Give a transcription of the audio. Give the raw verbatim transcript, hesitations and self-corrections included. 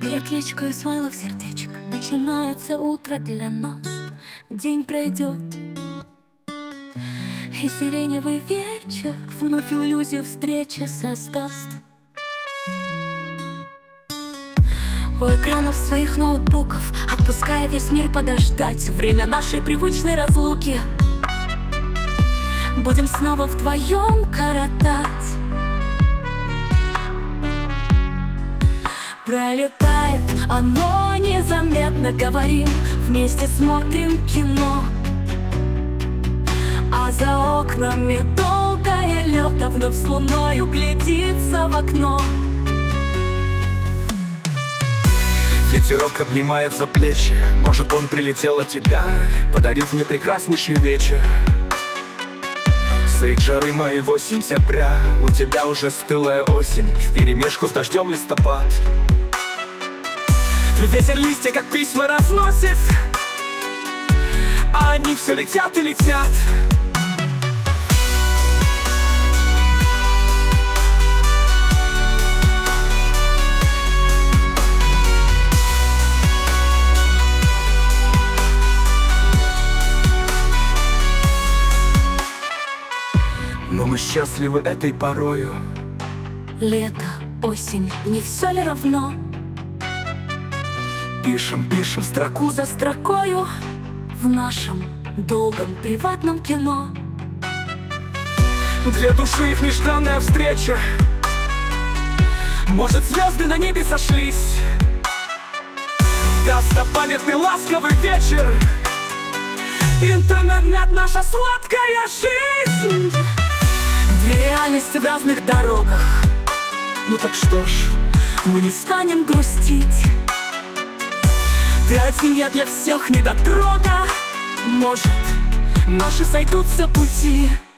Перекличка и смайлов сердечек. Начинается утро для нас. День пройдет, и сиреневый вечер вновь иллюзию встречи создаст. У экранов своих ноутбуков, отпуская весь мир подождать время нашей привычной разлуки, будем снова вдвоем коротать. Пролетает оно незаметно, говорим, вместе смотрим кино. А за окнами долгое лето вновь с луною глядится в окно. Ветерок обнимает за плечи, может, он прилетел от тебя, подарив мне прекраснейший вечер. Средь жары моего сентября у тебя уже стылая осень, вперемешку с дождем листопад. Ветер листья, как письма, разносит, а они все летят и летят. Но мы счастливы этой порою. Лето, осень, не все ли равно? Пишем, пишем строку За строкою в нашем долгом приватном кино. для души их нежданная встреча. Может, звезды на небе сошлись, достопамятный ласковый вечер. Интернет, наша сладкая жизнь. Две реальности в разных дорогах. Ну так что ж, Мы не станем грустить. Ты один, я для всех недотрога. Может, наши сойдутся пути.